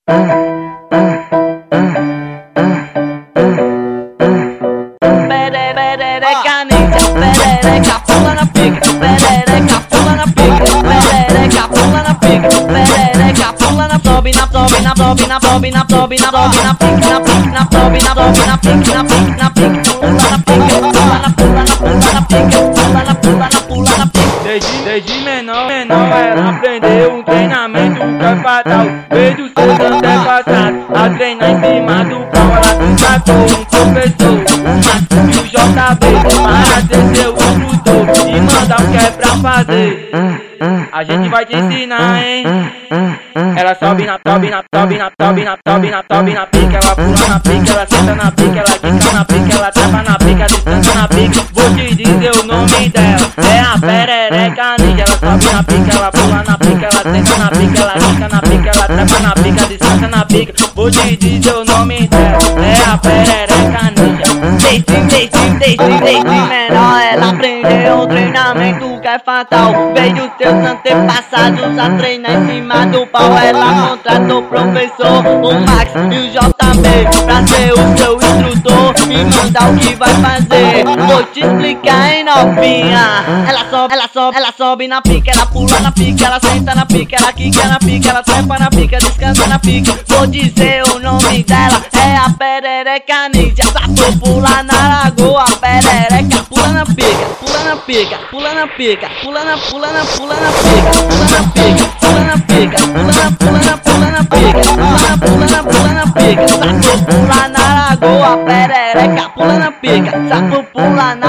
Perereca ninja, perereca pula na pica, perereca pula na pica, perereca pula na pica, perereca pula na sobe na sobe na sobe na sobe na sobe na sobe na pica na pica na sobe na sobe na pica na pica na pica pula na pica pula na pula na pula na pica pula na pula na pula na pica. Desde menor ela aprendeu um treinamento que é fatal. Desde os seus antepassados a treinar em cima do pau. Ela contratou um professor, um Max e o JB para ser seu instrutor e mandar o que é pra fazer. A gente vai te ensinar, hein? Ela sobe na sobe na sobe na sobe na sobe na sobe na pica, ela pula na pica, ela senta na pica, ela quica na pica, ela trava na pica, descansa na pica. Vou te dizer o nome dela, é a perereca ninja. Ela sobe na pica, ela pula na pica, ela senta na pica, ela quica na pica, ela trava na pica, descansa na pica. Vou te dizer o nome dela, é a perereca ninja. Desde menor ela aprendeu um treinamento que é fatal. Veio os seus antepassados a treinar em cima do pau. Ela contratou o professor, o Max e o JB pra ser o seu instrutor e mandar o que vai fazer. Vou te explicar, hein, novinha. Ela sobe na pica, ela pula na pica, ela senta na pica, ela quica na pica, ela trepa na pica, descansa na pica. Vou dizer o nome dela, é a perereca ninja. Sapo pula na lagoa, perereca pula na pica, pula na pica, pula na pica, pula na pula na pula na pica, pula na pica, pula na pica, pula na pula na pula na pica, pula na pula na pula na pica. Sapo pula na lagoa, perereca pula na pica, sapo pula na